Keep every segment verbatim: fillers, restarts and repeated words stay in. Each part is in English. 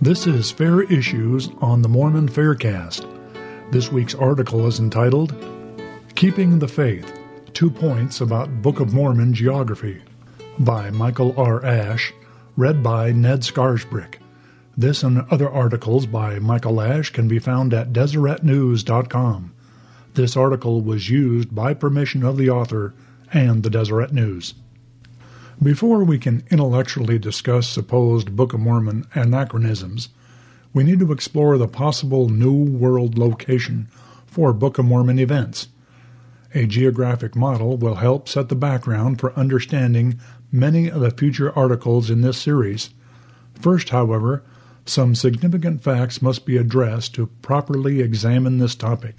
This is Fair Issues on the Mormon Faircast. This week's article is entitled, Keeping the Faith, Two Points About Book of Mormon Geography, by Michael R. Ash, read by Ned Scarsbrick. This and other articles by Michael Ash can be found at Deseret News dot com. This article was used by permission of the author and the Deseret News. Before we can intellectually discuss supposed Book of Mormon anachronisms, we need to explore the possible New World location for Book of Mormon events. A geographic model will help set the background for understanding many of the future articles in this series. First, however, some significant facts must be addressed to properly examine this topic.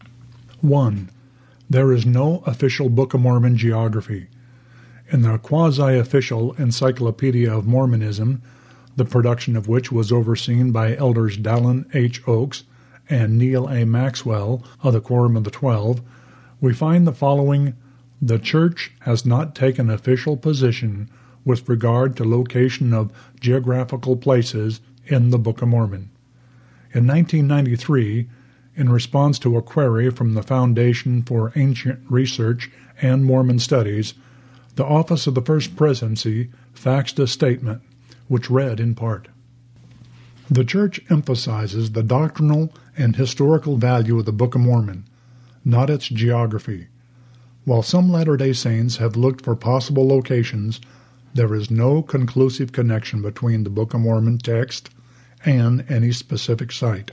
one. There is no official Book of Mormon geography. In the quasi-official Encyclopedia of Mormonism, the production of which was overseen by Elders Dallin H. Oaks and Neil A. Maxwell of the Quorum of the Twelve, we find the following: the Church has not taken official position with regard to location of geographical places in the Book of Mormon. In nineteen ninety-three, in response to a query from the Foundation for Ancient Research and Mormon Studies, the Office of the First Presidency faxed a statement, which read in part, The Church emphasizes the doctrinal and historical value of the Book of Mormon, not its geography. While some Latter-day Saints have looked for possible locations, there is no conclusive connection between the Book of Mormon text and any specific site.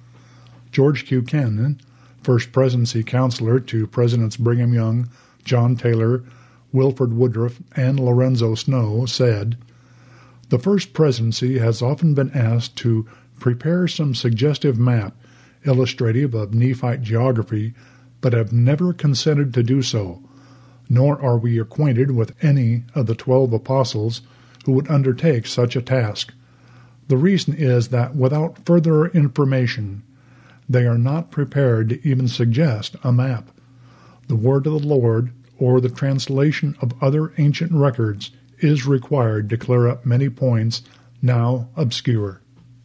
George Q. Cannon, First Presidency Counselor to Presidents Brigham Young, John Taylor, Wilford Woodruff, and Lorenzo Snow, said, The First Presidency has often been asked to prepare some suggestive map illustrative of Nephite geography, but have never consented to do so, nor are we acquainted with any of the twelve apostles who would undertake such a task. The reason is that without further information, they are not prepared to even suggest a map. The word of the Lord, or the translation of other ancient records, is required to clear up many points now obscure.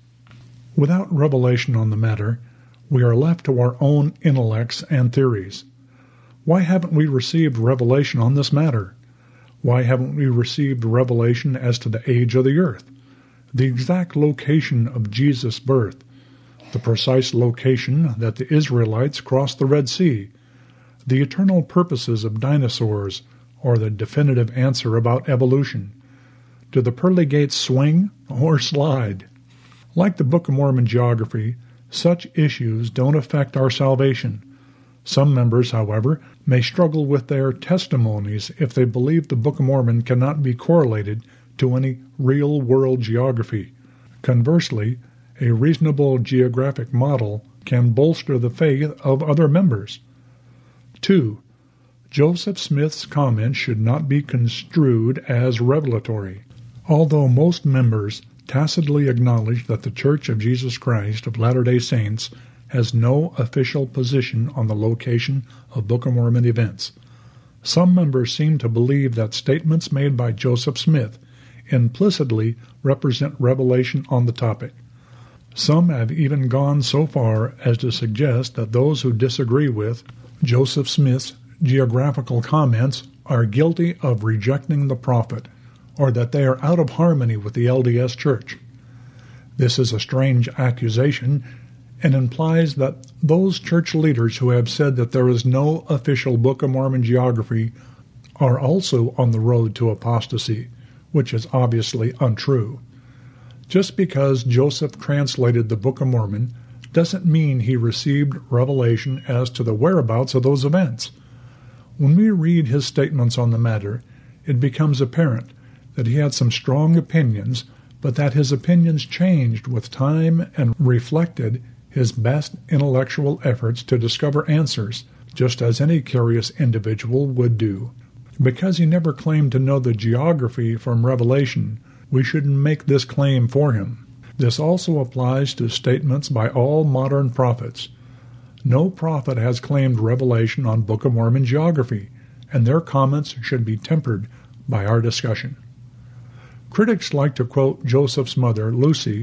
Without revelation on the matter, we are left to our own intellects and theories. Why haven't we received revelation on this matter? Why haven't we received revelation as to the age of the earth, the exact location of Jesus' birth, the precise location that the Israelites crossed the Red Sea, the eternal purposes of dinosaurs, or the definitive answer about evolution? Do the pearly gates swing or slide? Like the Book of Mormon geography, such issues don't affect our salvation. Some members, however, may struggle with their testimonies if they believe the Book of Mormon cannot be correlated to any real-world geography. Conversely, a reasonable geographic model can bolster the faith of other members. two. Joseph Smith's comments should not be construed as revelatory. Although most members tacitly acknowledge that the Church of Jesus Christ of Latter-day Saints has no official position on the location of Book of Mormon events, some members seem to believe that statements made by Joseph Smith implicitly represent revelation on the topic. Some have even gone so far as to suggest that those who disagree with Joseph Smith's geographical comments are guilty of rejecting the prophet, or that they are out of harmony with the L D S Church. This is a strange accusation and implies that those church leaders who have said that there is no official Book of Mormon geography are also on the road to apostasy, which is obviously untrue. Just because Joseph translated the Book of Mormon doesn't mean he received revelation as to the whereabouts of those events. When we read his statements on the matter, it becomes apparent that he had some strong opinions, but that his opinions changed with time and reflected his best intellectual efforts to discover answers, just as any curious individual would do. Because he never claimed to know the geography from revelation, we shouldn't make this claim for him. This also applies to statements by all modern prophets. No prophet has claimed revelation on Book of Mormon geography, and their comments should be tempered by our discussion. Critics like to quote Joseph's mother, Lucy,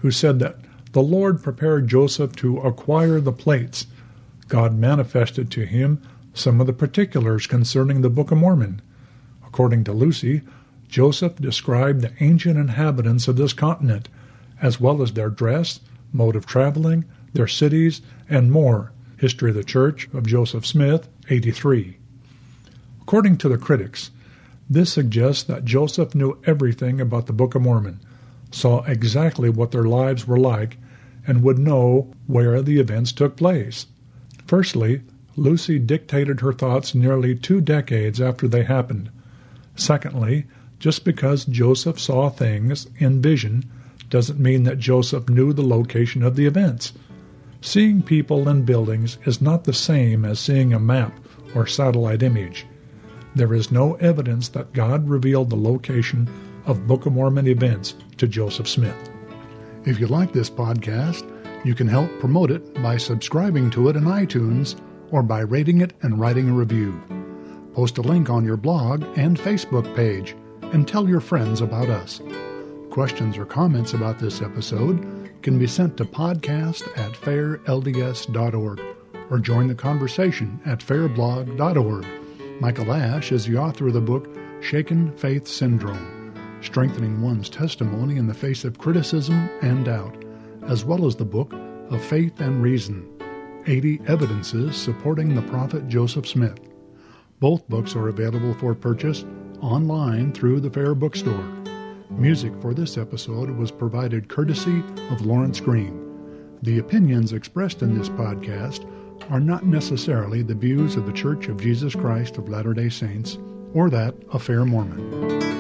who said that the Lord prepared Joseph to acquire the plates. God manifested to him some of the particulars concerning the Book of Mormon. According to Lucy, Joseph described the ancient inhabitants of this continent, as well as their dress, mode of traveling, their cities, and more. History of the Church of Joseph Smith, eighty-three. According to the critics, this suggests that Joseph knew everything about the Book of Mormon, saw exactly what their lives were like, and would know where the events took place. Firstly, Lucy dictated her thoughts nearly two decades after they happened. Secondly, just because Joseph saw things in vision doesn't mean that Joseph knew the location of the events. Seeing people and buildings is not the same as seeing a map or satellite image. There is no evidence that God revealed the location of Book of Mormon events to Joseph Smith. If you like this podcast, you can help promote it by subscribing to it in iTunes or by rating it and writing a review. Post a link on your blog and Facebook page and tell your friends about us. Questions or comments about this episode can be sent to podcast at fair l d s dot org or join the conversation at fair blog dot org. Michael Ash is the author of the book Shaken Faith Syndrome, Strengthening One's Testimony in the Face of Criticism and Doubt, as well as the book of Faith and Reason, eighty Evidences Supporting the Prophet Joseph Smith. Both books are available for purchase online through the Fair Bookstore. Music for this episode was provided courtesy of Lawrence Green. The opinions expressed in this podcast are not necessarily the views of the Church of Jesus Christ of Latter-day Saints or that of Fair Mormon.